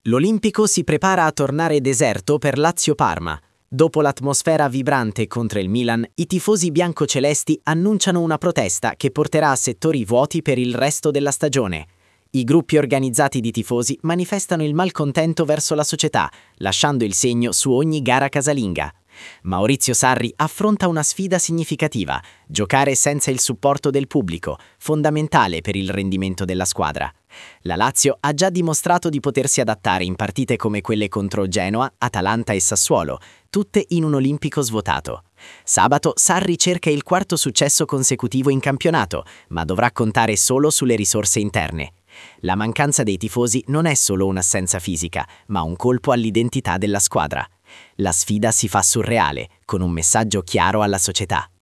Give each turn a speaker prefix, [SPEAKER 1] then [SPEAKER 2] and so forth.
[SPEAKER 1] L'Olimpico si prepara a tornare deserto per Lazio-Parma. Dopo l'atmosfera vibrante contro il Milan, i tifosi biancocelesti annunciano una protesta che porterà a settori vuoti per il resto della stagione. I gruppi organizzati di tifosi manifestano il malcontento verso la società, lasciando il segno su ogni gara casalinga. Maurizio Sarri affronta una sfida significativa: giocare senza il supporto del pubblico, fondamentale per il rendimento della squadra. La Lazio ha già dimostrato di potersi adattare in partite come quelle contro Genoa, Atalanta e Sassuolo, tutte in un Olimpico svuotato. Sabato Sarri cerca il quarto successo consecutivo in campionato, ma dovrà contare solo sulle risorse interne. La mancanza dei tifosi non è solo un'assenza fisica, ma un colpo all'identità della squadra. La sfida si fa surreale, con un messaggio chiaro alla società.